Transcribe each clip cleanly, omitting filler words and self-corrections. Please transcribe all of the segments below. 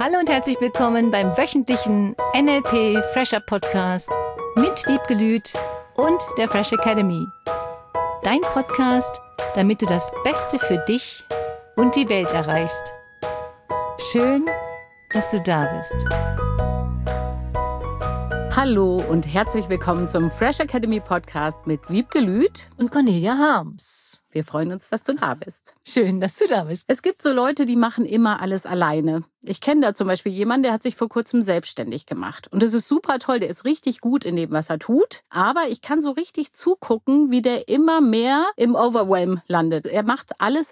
Hallo und herzlich willkommen beim wöchentlichen NLP Fresher Podcast mit Wiebke Lüth und der Fresh Academy. Dein Podcast, damit du das Beste für dich und die Welt erreichst. Schön, dass du da bist. Hallo und herzlich willkommen zum Fresh Academy Podcast mit Wiebke Lüth und Cornelia Harms. Wir freuen uns, dass du da bist. Schön, dass du da bist. Es gibt so Leute, die machen immer alles alleine. Ich kenne da zum Beispiel jemanden, der hat sich vor kurzem selbstständig gemacht. Und das ist super toll, der ist richtig gut in dem, was er tut. Aber ich kann so richtig zugucken, wie der immer mehr im Overwhelm landet. Er macht alles.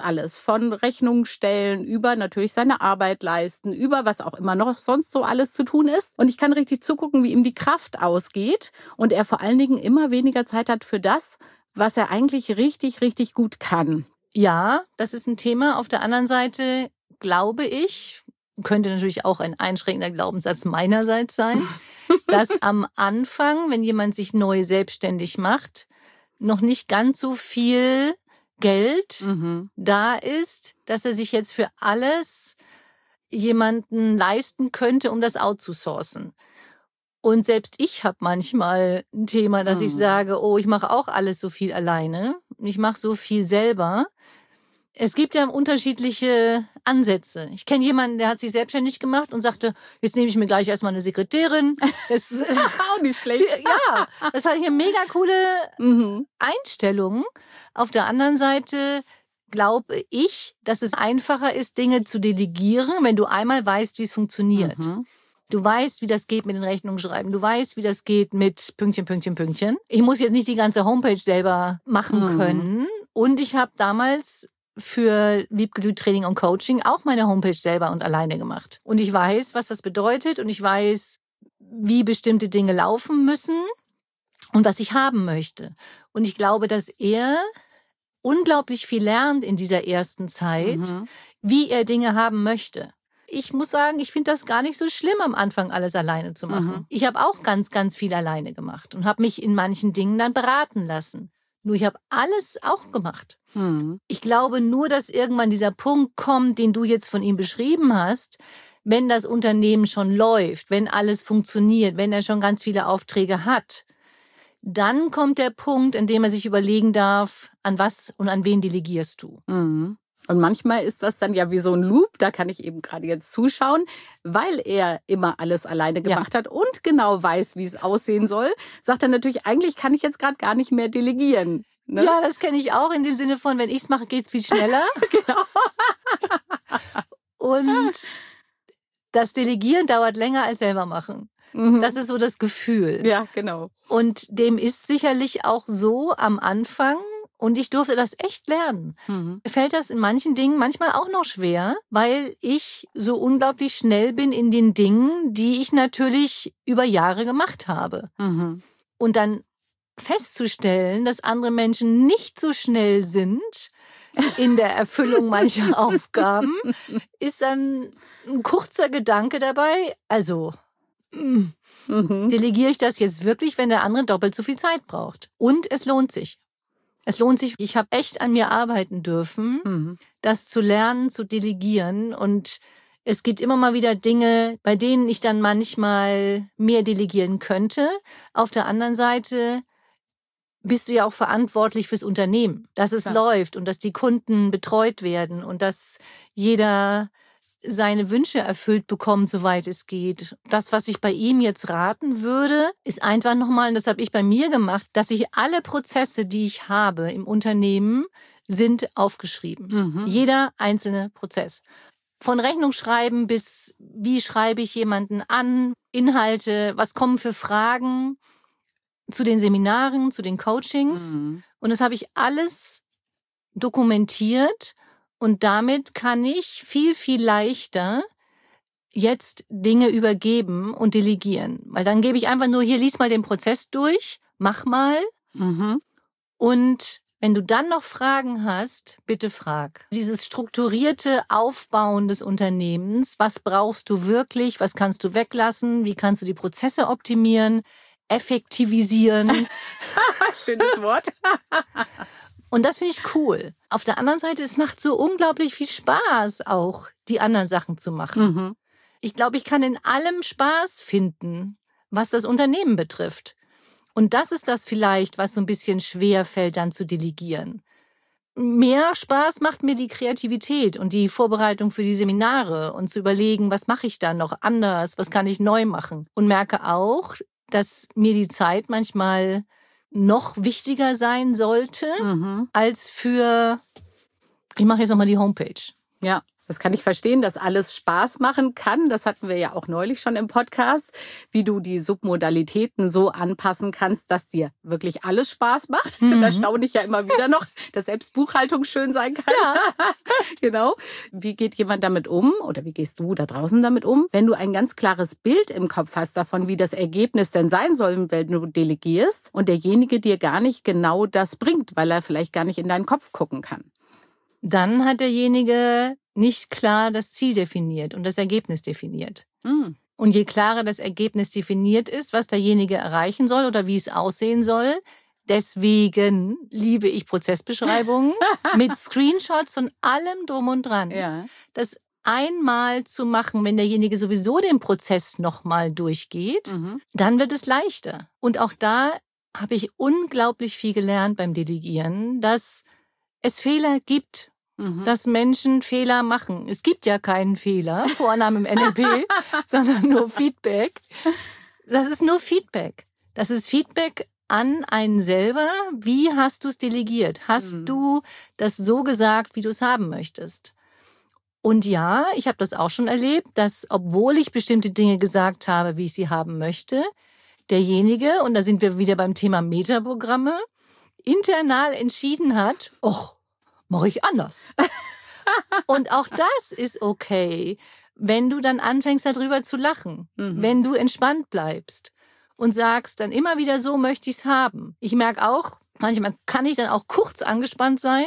Von Rechnungen stellen, über natürlich seine Arbeit leisten, über was auch immer noch sonst so alles zu tun ist. Und ich kann richtig zugucken, wie ihm die Kraft ausgeht. Und er vor allen Dingen immer weniger Zeit hat für das, was er eigentlich richtig gut kann. Ja, das ist ein Thema. Auf der anderen Seite glaube ich, könnte natürlich auch ein einschränkender Glaubenssatz meinerseits sein, dass am Anfang, wenn jemand sich neu selbstständig macht, noch nicht ganz so viel Geld da ist, dass er sich jetzt für alles jemanden leisten könnte, um das outzusourcen. Und selbst ich habe manchmal ein Thema, dass ich sage, oh, ich mache auch alles so viel alleine. Ich mache so viel selber. Es gibt ja unterschiedliche Ansätze. Ich kenne jemanden, der hat sich selbstständig gemacht und sagte, jetzt nehme ich mir gleich erstmal eine Sekretärin. Das ist auch nicht schlecht. Ja, das hatte ich eine mega coole Einstellung. Auf der anderen Seite glaube ich, dass es einfacher ist, Dinge zu delegieren, wenn du einmal weißt, wie es funktioniert. Du weißt, wie das geht mit den Rechnungen schreiben. Du weißt, wie das geht mit Pünktchen. Ich muss jetzt nicht die ganze Homepage selber machen können. Und ich habe damals für Wiebke Lüth Training und Coaching auch meine Homepage selber und alleine gemacht. Und ich weiß, was das bedeutet. Und ich weiß, wie bestimmte Dinge laufen müssen und was ich haben möchte. Und ich glaube, dass er unglaublich viel lernt in dieser ersten Zeit, wie er Dinge haben möchte. Ich muss sagen, ich finde das gar nicht so schlimm, am Anfang alles alleine zu machen. Ich habe auch ganz viel alleine gemacht und habe mich in manchen Dingen dann beraten lassen. Nur ich habe alles auch gemacht. Ich glaube nur, dass irgendwann dieser Punkt kommt, den du jetzt von ihm beschrieben hast, wenn das Unternehmen schon läuft, wenn alles funktioniert, wenn er schon ganz viele Aufträge hat. Dann kommt der Punkt, in dem er sich überlegen darf, an was und an wen delegierst du. Und manchmal ist das dann ja wie so ein Loop, da kann ich eben gerade jetzt zuschauen, weil er immer alles alleine gemacht hat und genau weiß, wie es aussehen soll, sagt er natürlich, eigentlich kann ich jetzt gerade gar nicht mehr delegieren. Ne? Ja, das kenne ich auch in dem Sinne von, wenn ich es mache, geht es viel schneller. Genau. Und das Delegieren dauert länger als selber machen. Das ist so das Gefühl. Ja, genau. Und dem ist sicherlich auch so am Anfang. Und ich durfte das echt lernen. Mir fällt das in manchen Dingen manchmal auch noch schwer, weil ich so unglaublich schnell bin in den Dingen, die ich natürlich über Jahre gemacht habe. Und dann festzustellen, dass andere Menschen nicht so schnell sind in der Erfüllung mancher Aufgaben, ist dann ein kurzer Gedanke dabei. Also, delegiere ich das jetzt wirklich, wenn der andere doppelt so viel Zeit braucht? Und es lohnt sich. Es lohnt sich, ich habe echt an mir arbeiten dürfen, das zu lernen, zu delegieren. Und es gibt immer mal wieder Dinge, bei denen ich dann manchmal mehr delegieren könnte. Auf der anderen Seite bist du ja auch verantwortlich fürs Unternehmen, dass es läuft und dass die Kunden betreut werden und dass jeder seine Wünsche erfüllt bekommt, soweit es geht. Das, was ich bei ihm jetzt raten würde, ist einfach nochmal, und das habe ich bei mir gemacht, dass ich alle Prozesse, die ich habe im Unternehmen, sind aufgeschrieben. Jeder einzelne Prozess. Von Rechnungsschreiben bis wie schreibe ich jemanden an, Inhalte, was kommen für Fragen zu den Seminaren, zu den Coachings. Und das habe ich alles dokumentiert. Und damit kann ich viel leichter jetzt Dinge übergeben und delegieren. Weil dann gebe ich einfach nur, hier, lies mal den Prozess durch, mach mal. Und wenn du dann noch Fragen hast, bitte frag. Dieses strukturierte Aufbauen des Unternehmens, was brauchst du wirklich, was kannst du weglassen, wie kannst du die Prozesse optimieren, effektivisieren. Schönes Wort. Und das finde ich cool. Auf der anderen Seite, es macht so unglaublich viel Spaß auch, die anderen Sachen zu machen. Ich glaube, ich kann in allem Spaß finden, was das Unternehmen betrifft. Und das ist das vielleicht, was so ein bisschen schwer fällt, dann zu delegieren. Mehr Spaß macht mir die Kreativität und die Vorbereitung für die Seminare und zu überlegen, was mache ich dann noch anders, was kann ich neu machen. Und merke auch, dass mir die Zeit manchmal noch wichtiger sein sollte, als für, ich mache jetzt nochmal die Homepage. Ja. Das kann ich verstehen, dass alles Spaß machen kann. Das hatten wir ja auch neulich schon im Podcast, wie du die Submodalitäten so anpassen kannst, dass dir wirklich alles Spaß macht. Da staune ich ja immer wieder noch, dass selbst Buchhaltung schön sein kann. Ja. Genau. Wie geht jemand damit um oder wie gehst du da draußen damit um, wenn du ein ganz klares Bild im Kopf hast davon, wie das Ergebnis denn sein soll, wenn du delegierst und derjenige dir gar nicht genau das bringt, weil er vielleicht gar nicht in deinen Kopf gucken kann? Dann hat derjenige nicht klar das Ziel definiert und das Ergebnis definiert. Und je klarer das Ergebnis definiert ist, was derjenige erreichen soll oder wie es aussehen soll, deswegen liebe ich Prozessbeschreibungen mit Screenshots und allem drum und dran. Ja. Das einmal zu machen, wenn derjenige sowieso den Prozess nochmal durchgeht, dann wird es leichter. Und auch da habe ich unglaublich viel gelernt beim Delegieren, dass es Fehler gibt. Dass Menschen Fehler machen. Es gibt ja keinen Fehler, Vornamen im NLP, sondern nur Feedback. Das ist nur Feedback. Das ist Feedback an einen selber. Wie hast du es delegiert? Hast du das so gesagt, wie du es haben möchtest? Und ja, ich habe das auch schon erlebt, dass, obwohl ich bestimmte Dinge gesagt habe, wie ich sie haben möchte, derjenige, und da sind wir wieder beim Thema Metaprogramme, internal entschieden hat, mache ich anders. Und auch das ist okay, wenn du dann anfängst, darüber zu lachen. Wenn du entspannt bleibst und sagst dann immer wieder, so möchte ich es haben. Ich merke auch, manchmal kann ich dann auch kurz angespannt sein.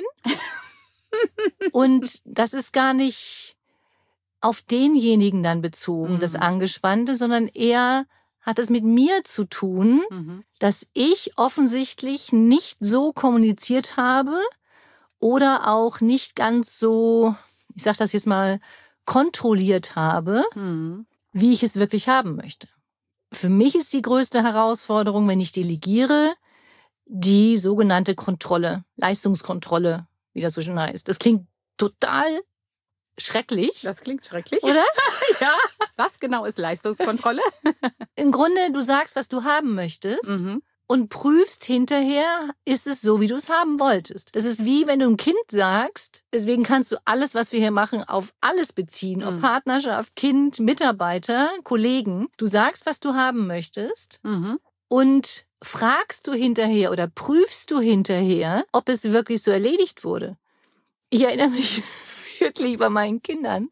Und das ist gar nicht auf denjenigen dann bezogen, das Angespannte, sondern eher hat es mit mir zu tun, dass ich offensichtlich nicht so kommuniziert habe, oder auch nicht ganz so, ich sage das jetzt mal, kontrolliert habe, wie ich es wirklich haben möchte. Für mich ist die größte Herausforderung, wenn ich delegiere, die sogenannte Kontrolle, Leistungskontrolle, wie das so schön heißt. Das klingt total schrecklich. Das klingt schrecklich. Oder? Ja. Was genau ist Leistungskontrolle? Im Grunde, du sagst, was du haben möchtest. Und prüfst hinterher, ist es so, wie du es haben wolltest. Das ist wie, wenn du einem Kind sagst, deswegen kannst du alles, was wir hier machen, auf alles beziehen. Ob Partnerschaft, Kind, Mitarbeiter, Kollegen. Du sagst, was du haben möchtest und fragst du hinterher oder prüfst du hinterher, ob es wirklich so erledigt wurde. Ich erinnere mich wirklich bei meinen Kindern.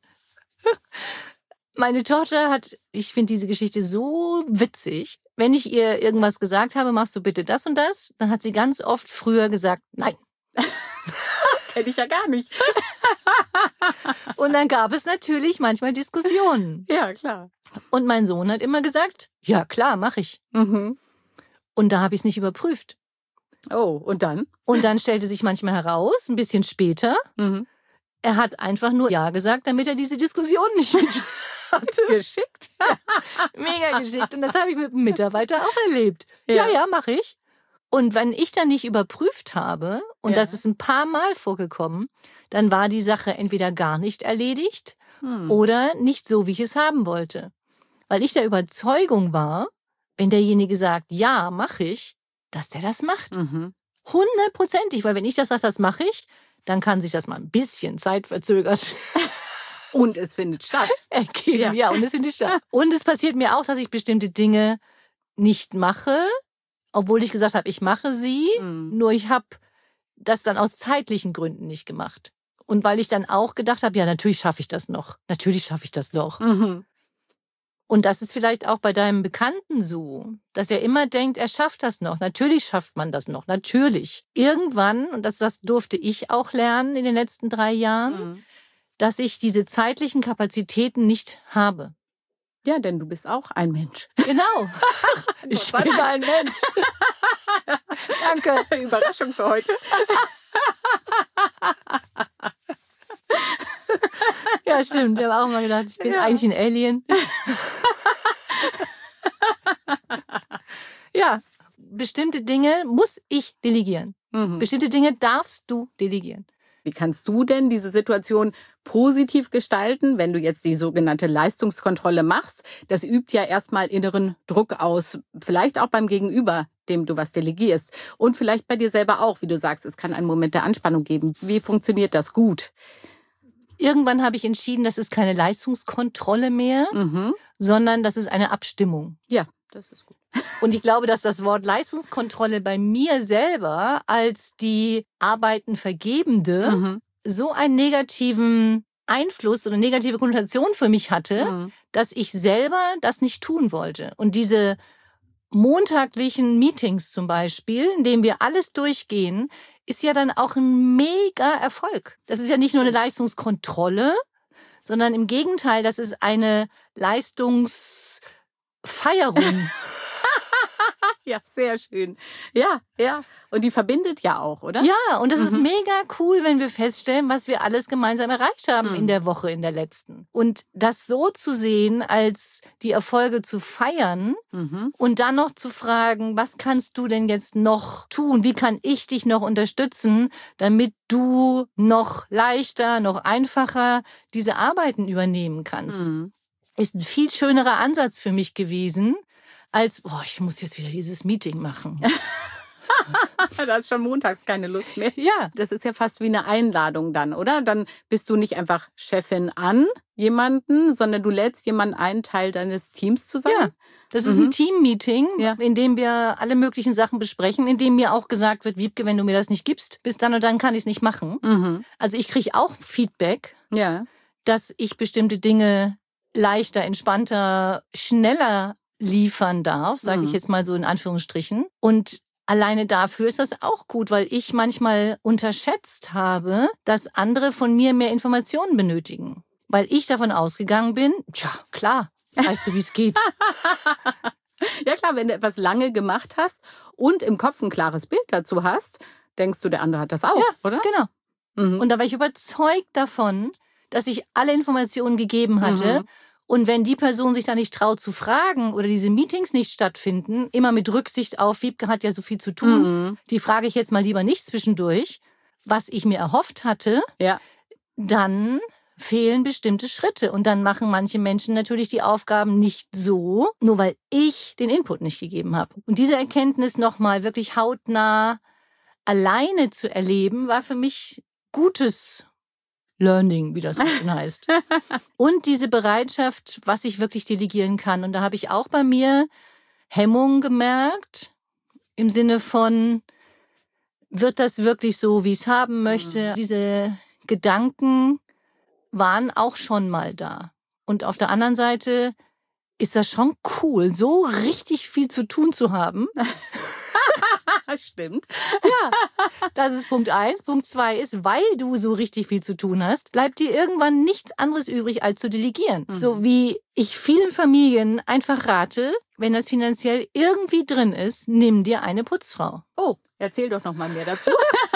Meine Tochter hat, ich finde diese Geschichte so witzig, wenn ich ihr irgendwas gesagt habe, machst du bitte das und das, dann hat sie ganz oft früher gesagt, nein. Kenn ich ja gar nicht. Und dann gab es natürlich manchmal Diskussionen. Ja, klar. Und mein Sohn hat immer gesagt, ja klar, mache ich. Und da habe ich es nicht überprüft. Oh, und dann? Und dann stellte sich manchmal heraus, ein bisschen später, er hat einfach nur ja gesagt, damit er diese Diskussion nicht hatte. Geschickt. Ja, mega geschickt. Und das habe ich mit einem Mitarbeiter auch erlebt. Ja, mache ich. Und wenn ich dann nicht überprüft habe, und das ist ein paar Mal vorgekommen, dann war die Sache entweder gar nicht erledigt oder nicht so, wie ich es haben wollte. Weil ich der Überzeugung war, wenn derjenige sagt, ja, mache ich, dass der das macht. 100%ig, weil wenn ich das sage, das mache ich, dann kann sich das mal ein bisschen zeitverzögert und es findet statt. Ergeben. Ja, und es findet statt. Und es passiert mir auch, dass ich bestimmte Dinge nicht mache, obwohl ich gesagt habe, ich mache sie, nur ich habe das dann aus zeitlichen Gründen nicht gemacht. Und weil ich dann auch gedacht habe, ja, natürlich schaffe ich das noch. Natürlich schaffe ich das noch. Und das ist vielleicht auch bei deinem Bekannten so, dass er immer denkt, er schafft das noch. Natürlich schafft man das noch, natürlich. Irgendwann, und das durfte ich auch lernen in den letzten 3 Jahren, dass ich diese zeitlichen Kapazitäten nicht habe. Ja, denn du bist auch ein Mensch. Genau. Ich bin ein Mensch. Danke. Überraschung für heute. Ja, stimmt. Ich habe auch mal gedacht, ich bin eigentlich ein Alien. bestimmte Dinge muss ich delegieren. Bestimmte Dinge darfst du delegieren. Wie kannst du denn diese Situation positiv gestalten, wenn du jetzt die sogenannte Leistungskontrolle machst? Das übt ja erstmal inneren Druck aus, vielleicht auch beim Gegenüber, dem du was delegierst. Und vielleicht bei dir selber auch, wie du sagst, es kann einen Moment der Anspannung geben. Wie funktioniert das gut? Irgendwann habe ich entschieden, das ist keine Leistungskontrolle mehr, sondern das ist eine Abstimmung. Ja, das ist gut. Und ich glaube, dass das Wort Leistungskontrolle bei mir selber als die Arbeitenvergebende so einen negativen Einfluss oder negative Konnotation für mich hatte, dass ich selber das nicht tun wollte. Und diese montaglichen Meetings zum Beispiel, in denen wir alles durchgehen, ist ja dann auch ein mega Erfolg. Das ist ja nicht nur eine Leistungskontrolle, sondern im Gegenteil, das ist eine Leistungsfeierung. Ja, sehr schön. Ja. Und die verbindet ja auch, oder? Ja, und das ist mega cool, wenn wir feststellen, was wir alles gemeinsam erreicht haben in der Woche, in der letzten. Und das so zu sehen, als die Erfolge zu feiern und dann noch zu fragen, was kannst du denn jetzt noch tun? Wie kann ich dich noch unterstützen, damit du noch leichter, noch einfacher diese Arbeiten übernehmen kannst? Ist ein viel schönerer Ansatz für mich gewesen, als, ich muss jetzt wieder dieses Meeting machen. Da ist schon montags keine Lust mehr. Ja. Das ist ja fast wie eine Einladung dann, oder? Dann bist du nicht einfach Chefin an jemanden, sondern du lädst jemanden ein, Teil deines Teams zu sein. Ja, das ist ein Team-Meeting, in dem wir alle möglichen Sachen besprechen, in dem mir auch gesagt wird, Wiebke, wenn du mir das nicht gibst, bis dann und dann kann ich es nicht machen. Also ich kriege auch Feedback, dass ich bestimmte Dinge leichter, entspannter, schneller liefern darf, sage ich jetzt mal so in Anführungsstrichen. Und alleine dafür ist das auch gut, weil ich manchmal unterschätzt habe, dass andere von mir mehr Informationen benötigen. Weil ich davon ausgegangen bin, klar, weißt du, wie es geht. Ja klar, wenn du etwas lange gemacht hast und im Kopf ein klares Bild dazu hast, denkst du, der andere hat das auch, oder? Genau. Und da war ich überzeugt davon, dass ich alle Informationen gegeben hatte. Und wenn die Person sich da nicht traut zu fragen oder diese Meetings nicht stattfinden, immer mit Rücksicht auf, Wiebke hat ja so viel zu tun, die frage ich jetzt mal lieber nicht zwischendurch, was ich mir erhofft hatte, dann fehlen bestimmte Schritte. Und dann machen manche Menschen natürlich die Aufgaben nicht so, nur weil ich den Input nicht gegeben habe. Und diese Erkenntnis nochmal wirklich hautnah alleine zu erleben, war für mich gutes Learning, wie das so schön heißt. Und diese Bereitschaft, was ich wirklich delegieren kann. Und da habe ich auch bei mir Hemmungen gemerkt, im Sinne von, wird das wirklich so, wie ich es haben möchte? Diese Gedanken waren auch schon mal da. Und auf der anderen Seite ist das schon cool, so richtig viel zu tun zu haben. Stimmt. Ja, das ist Punkt 1. Punkt 2 ist, weil du so richtig viel zu tun hast, bleibt dir irgendwann nichts anderes übrig, als zu delegieren. So wie ich vielen Familien einfach rate, wenn das finanziell irgendwie drin ist, nimm dir eine Putzfrau. Oh, erzähl doch noch mal mehr dazu.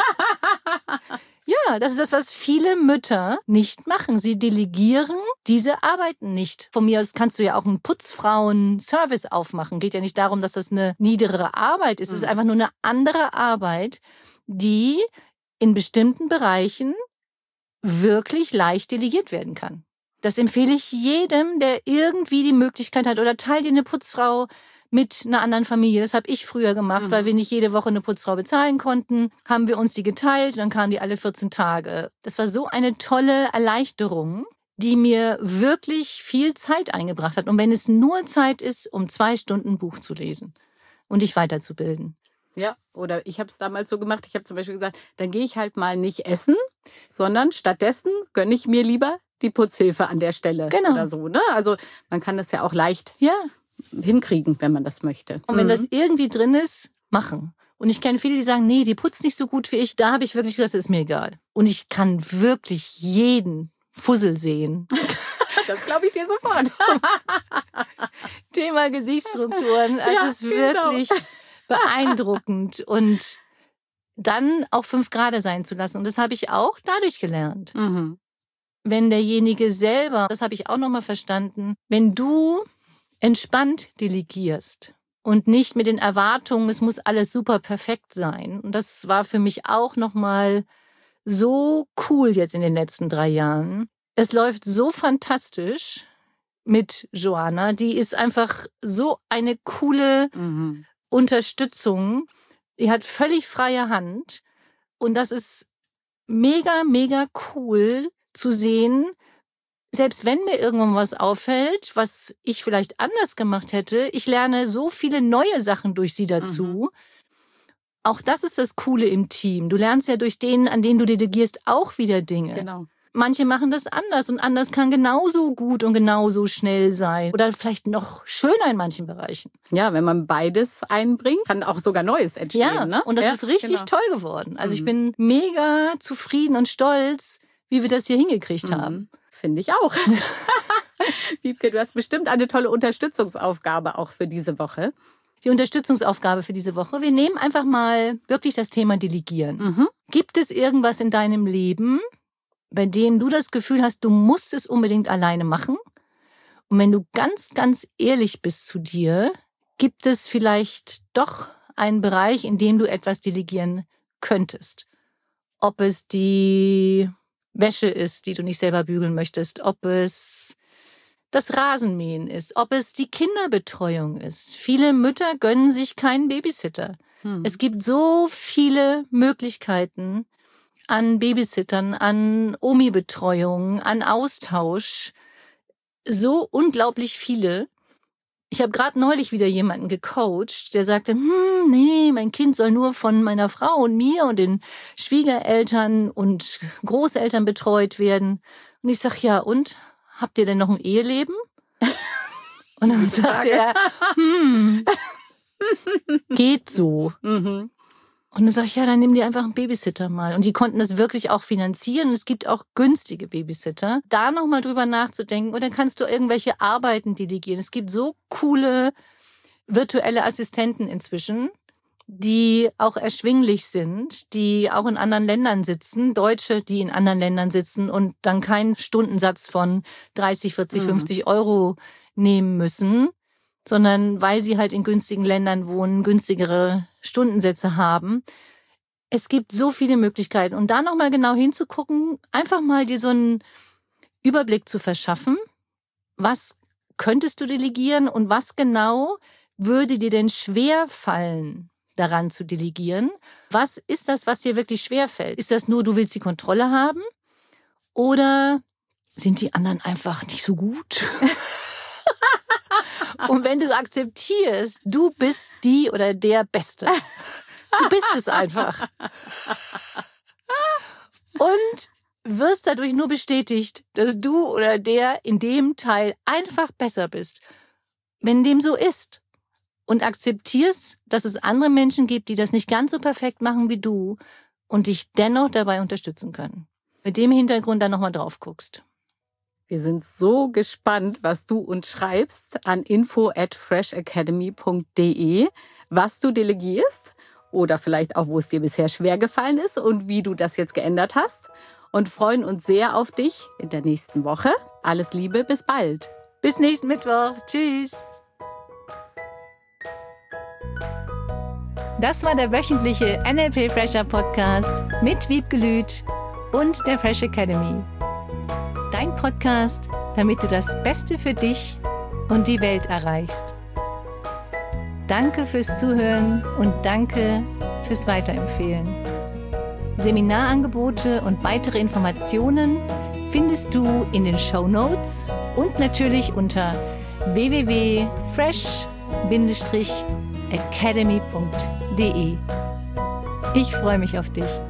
Ja, das ist das, was viele Mütter nicht machen. Sie delegieren diese Arbeiten nicht. Von mir aus kannst du ja auch einen Putzfrauen-Service aufmachen. Geht ja nicht darum, dass das eine niedrigere Arbeit ist. Es ist einfach nur eine andere Arbeit, die in bestimmten Bereichen wirklich leicht delegiert werden kann. Das empfehle ich jedem, der irgendwie die Möglichkeit hat. Oder teil dir eine Putzfrau mit einer anderen Familie. Das habe ich früher gemacht, weil wir nicht jede Woche eine Putzfrau bezahlen konnten. Haben wir uns die geteilt und dann kamen die alle 14 Tage. Das war so eine tolle Erleichterung, die mir wirklich viel Zeit eingebracht hat. Und wenn es nur Zeit ist, um 2 Stunden ein Buch zu lesen und dich weiterzubilden. Ja, oder ich habe es damals so gemacht, ich habe zum Beispiel gesagt, dann gehe ich halt mal nicht essen, sondern stattdessen gönne ich mir lieber die Putzhilfe an der Stelle. Genau. Oder so, ne? Also man kann das ja auch leicht hinkriegen, wenn man das möchte. Und wenn das irgendwie drin ist, machen. Und ich kenne viele, die sagen, nee, die putzt nicht so gut wie ich. Da habe ich wirklich gesagt, das ist mir egal. Und ich kann wirklich jeden Fussel sehen. Das glaube ich dir sofort. Thema Gesichtsstrukturen. Es ist wirklich beeindruckend. Und dann auch 5 Grade sein zu lassen. Und das habe ich auch dadurch gelernt. Wenn derjenige selber, das habe ich auch nochmal verstanden, wenn du entspannt delegierst, und nicht mit den Erwartungen, es muss alles super perfekt sein. Und das war für mich auch nochmal so cool jetzt in den letzten 3 Jahren. Es läuft so fantastisch mit Joanna. Die ist einfach so eine coole Unterstützung. Die hat völlig freie Hand. Und das ist mega, mega cool zu sehen, selbst wenn mir irgendwann was auffällt, was ich vielleicht anders gemacht hätte, ich lerne so viele neue Sachen durch sie dazu. Auch das ist das Coole im Team. Du lernst ja durch den, an denen du delegierst, auch wieder Dinge. Genau. Manche machen das anders und anders kann genauso gut und genauso schnell sein. Oder vielleicht noch schöner in manchen Bereichen. Ja, wenn man beides einbringt, kann auch sogar Neues entstehen. Ja, ne? Und das ist richtig toll geworden. Also ich bin mega zufrieden und stolz, wie wir das hier hingekriegt haben. Finde ich auch. Wiebke, du hast bestimmt eine tolle Unterstützungsaufgabe auch für diese Woche. Die Unterstützungsaufgabe für diese Woche. Wir nehmen einfach mal wirklich das Thema Delegieren. Gibt es irgendwas in deinem Leben, bei dem du das Gefühl hast, du musst es unbedingt alleine machen? Und wenn du ganz, ganz ehrlich bist zu dir, gibt es vielleicht doch einen Bereich, in dem du etwas delegieren könntest? Ob es die Wäsche ist, die du nicht selber bügeln möchtest, ob es das Rasenmähen ist, ob es die Kinderbetreuung ist. Viele Mütter gönnen sich keinen Babysitter. Es gibt so viele Möglichkeiten an Babysittern, an Omi-Betreuung, an Austausch. So unglaublich viele. Ich habe gerade neulich wieder jemanden gecoacht, der sagte, nee, mein Kind soll nur von meiner Frau und mir und den Schwiegereltern und Großeltern betreut werden. Und ich sag, ja, und? Habt ihr denn noch ein Eheleben? Und dann sagte er, geht so. Und dann sag ich, ja, dann nimm dir einfach einen Babysitter mal. Und die konnten das wirklich auch finanzieren. Es gibt auch günstige Babysitter. Da nochmal drüber nachzudenken. Und dann kannst du irgendwelche Arbeiten delegieren. Es gibt so coole virtuelle Assistenten inzwischen, die auch erschwinglich sind, die auch in anderen Ländern sitzen. Deutsche, die in anderen Ländern sitzen und dann keinen Stundensatz von 30, 40, 50 Euro nehmen müssen, sondern weil sie halt in günstigen Ländern wohnen, günstigere Stundensätze haben. Es gibt so viele Möglichkeiten. Und da nochmal genau hinzugucken, einfach mal dir so einen Überblick zu verschaffen. Was könntest du delegieren und was genau würde dir denn schwer fallen, daran zu delegieren? Was ist das, was dir wirklich schwer fällt? Ist das nur, du willst die Kontrolle haben? Oder sind die anderen einfach nicht so gut? Und wenn du akzeptierst, du bist die oder der Beste. Du bist es einfach. Und wirst dadurch nur bestätigt, dass du oder der in dem Teil einfach besser bist. Wenn dem so ist und akzeptierst, dass es andere Menschen gibt, die das nicht ganz so perfekt machen wie du und dich dennoch dabei unterstützen können. Mit dem Hintergrund dann nochmal drauf guckst. Wir sind so gespannt, was du uns schreibst an info@freshacademy.de, was du delegierst oder vielleicht auch, wo es dir bisher schwer gefallen ist und wie du das jetzt geändert hast. Und freuen uns sehr auf dich in der nächsten Woche. Alles Liebe, bis bald. Bis nächsten Mittwoch. Tschüss. Das war der wöchentliche NLP Fresher Podcast mit Wiebke Lüth und der Fresh Academy. Dein Podcast, damit du das Beste für dich und die Welt erreichst. Danke fürs Zuhören und danke fürs Weiterempfehlen. Seminarangebote und weitere Informationen findest du in den Shownotes und natürlich unter www.fresh-academy.de. Ich freue mich auf dich.